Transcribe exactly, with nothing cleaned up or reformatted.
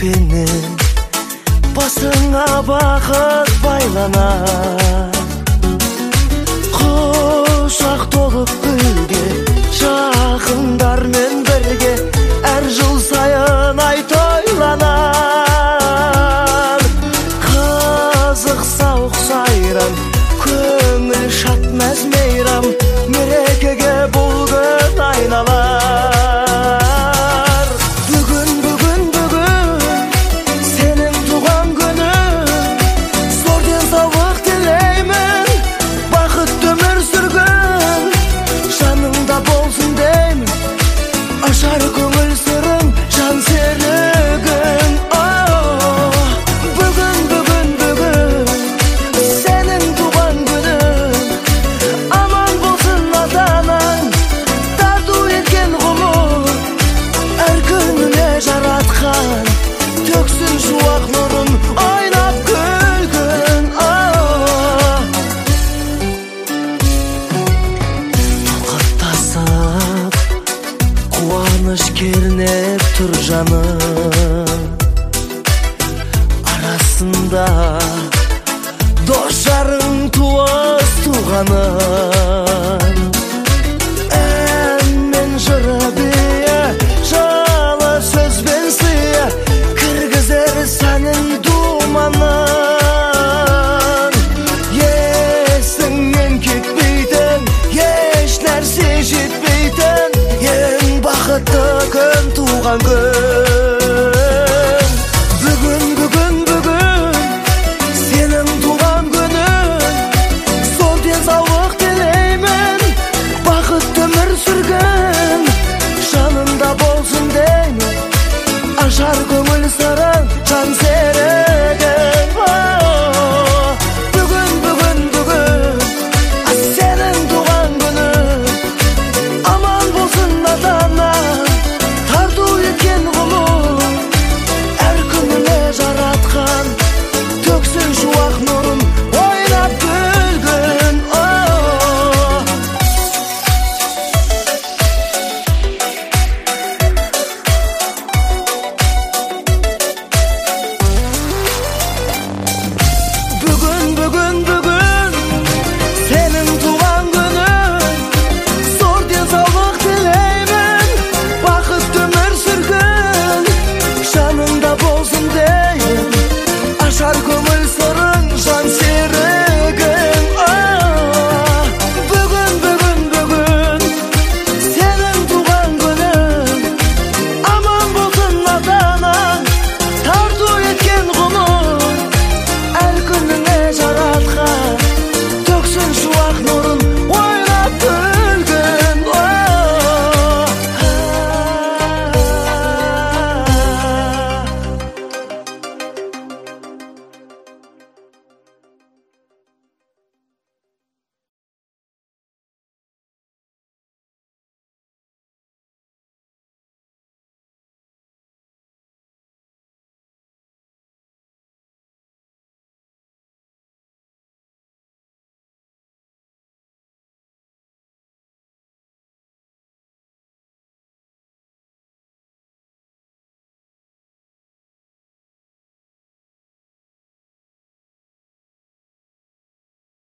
сенің басыңа бақыт байланар. Құшақ толып гүлге, жақындармен бірге әр жыл сайын ай тойланар. Қызық сауық сайран, көңіл шат мәз мейрам, мерекеге бұл күн айналар. Бүгін, бүгін, бүгін сенің туған күнің, зор денсаулық тілеймін, бақытты өмір сүргін, жаныңда болсын деймін, ашар көңіл сырың, жан серігің. Бүгін, бүгін, бүгін сенің туған күнің, аман болсын ата-анаң, тарту еткен ғұмыр, әр күніне жаратқан төксін шуақ нұрын, ойнап күлгін. Тоқаттасып қуаныш кернеп тұр жаным, арасында дос жарың, туыс туғаның. Ән мен жыры бие, жылы сөз бен сыя, кіргізер сәнін думанын. Есіңнен кетпейтін, еш нәрсе жетпейтін, ең бақытты күн туған күн.